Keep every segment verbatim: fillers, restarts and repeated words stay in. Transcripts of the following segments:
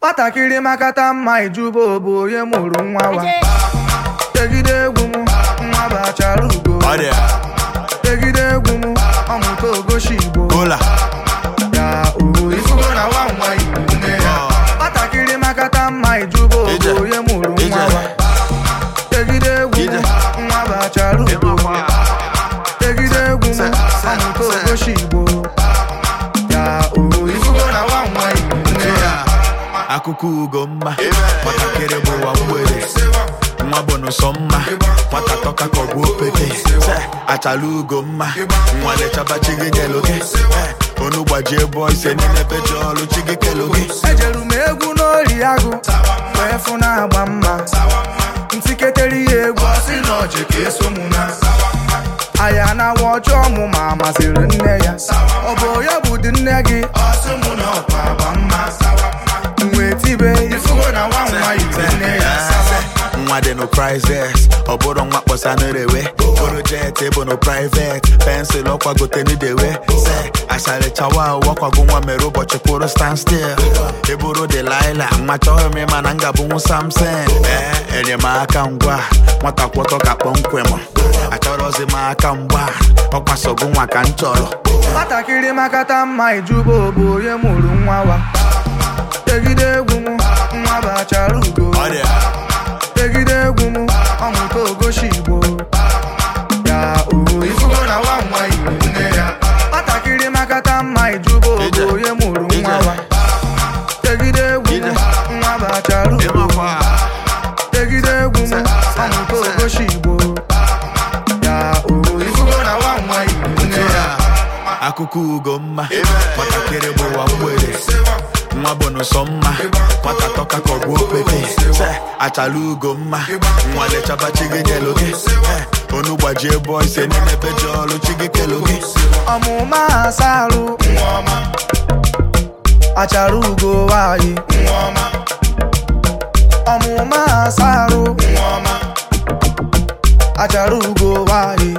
Nwatakịrị makata mma ijuba obo onye mụrụ nwa wa. Tegide egwu m nwa bachara ugo. Tegide egwu m ọmụta ogoshi igbo. Ya o ifugo na nwa nwa igbo nne ya. Nwatakịrị makata mma ijuba obo onye mụrụ nwa wa. Tegide egwu m nwa bachara ugo. Tegide egwu m ọmụta ogoshi igbo. Ya o ifugo na nwa nwa igbo nne ya. Akụkụ ugo mma nwatakịrị bụ ụwa mgbere nwa bụ n'ụsọ mma nwata tọka ka ọ bụ opete achala ugo mma nwa lechaba chi gị kelo gị onu gbajie bọ ise niile pecha ọlụ chi gị kelo gị. Ejeru m egwu n'ori agụ wee fụ na-agba mma ntiketere ya egwu ọsị na ọjị ka eso mụ na aya na awa ọjọọ mụ ma masịrị nne ya ọ bụ ya bụ dị nne gị ọsị mụ na ọkwa agba mma nwe tibe ifugo na nwa nwa igbo nne ya. Nwa dị no prizes ọ bụrụ nwa kpọsa n'erewe bụrụ jet bụ no private pensụl ọkwagote n'idewe se asarịchawa wakwago nwa mere ụbọchị kwụrụ stand still eburu Delilah nwa chọghị m ịma na ngabụnwu Samson ee enyemaka ngwa nwata kwọtọ ka kpọmkwem achọrọzi m aka mgba ọkwasogo nwa ka m chọrọ. Nwatakịrị makata mma ijuba obo onye mụrụ nwa wa. Tegide egwu m nwa bachara ugo. Tegide egwu m ọmụta ogoshi igbo. Ya o ifugo na nwa nwa igbo nne ya. Nwatakịrị makata mma ijuba obo onye mụrụ nwa wa. Tegide egwu m nwa bachara ugo. Tegide egwu m ọmụta ogoshi igbo. Ya o ifugo na nwa nwa igbo nne ya. Akụkụ ugo mma nwatakịrị bụ ụwa mgbere nwa bụ n'ụsọ mma nwata tọka ka ọ bụ opete achala ugo mma nwa lechaba chi gị kelo gị onu gbajie bọ ise niile pecha ọlụ chi gị kelo gị. Ọmụma asarụ achara ugo nwanyị. Ọmụma asarụ achara ugo nwanyị.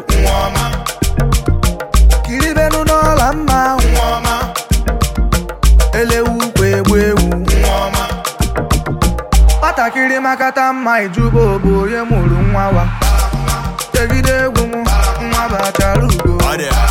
Kiribenu n'ọla mma elewu kwa egbu ewu. Nwatakịrị makata mma ijuba obo onye mụrụ nwa wa. Tegide egwu m nwa bachara ugo.